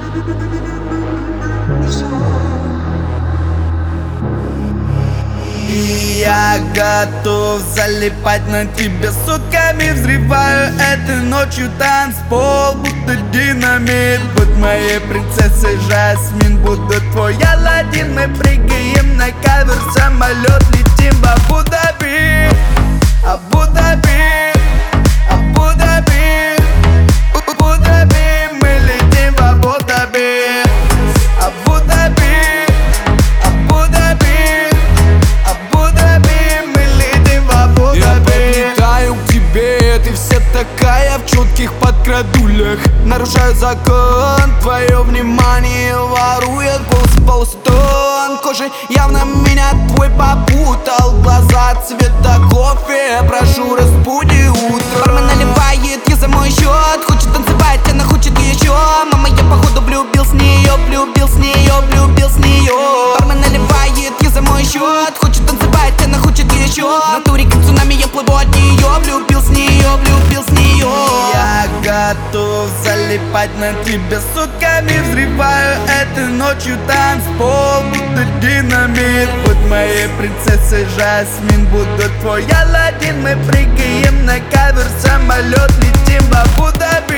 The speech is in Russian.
Я готов залипать на тебе сутками. Взрываю этой ночью танцпол, будто динамит. Будь моей принцессой Жасмин, буду твой Аладдин. Мы прыгаем на кавер, самолет, летим в Абу-Даби. Абу-Даби, Абу-Даби, Абу-Даби. Мы летим в Абу-Даби. Абу-Даби, Абу-Даби, Абу-Даби. Мы летим в Абу-Даби. Я подлетаю к тебе, ты вся такая в четких подкрадулях. Нарушаю закон, твое внимание ворует голос, полосы тон кожи. Явно меня твой попутал. Глаза цвета кофе, прошу, разбуди утро. Бармен наливает, я за мой счет. Хочет танцевать, она хочет еще. Мама, я походу влюбил с нее, влюбил с нее, влюбил с нее. Бармен наливает, я за мой счет. Хочет танцевать, она хочет еще. В натуре как цунами, я плыву от нее. Влюбил с нее, влюбил с нее. Я готов залипать на тебе сутками. Взрываю этой ночью танцпол, будто динамит. Будь моей принцессой Жасмин, буду твой Аладдин. Мы прыгаем на кавер, самолет, летим в Абу-Даби.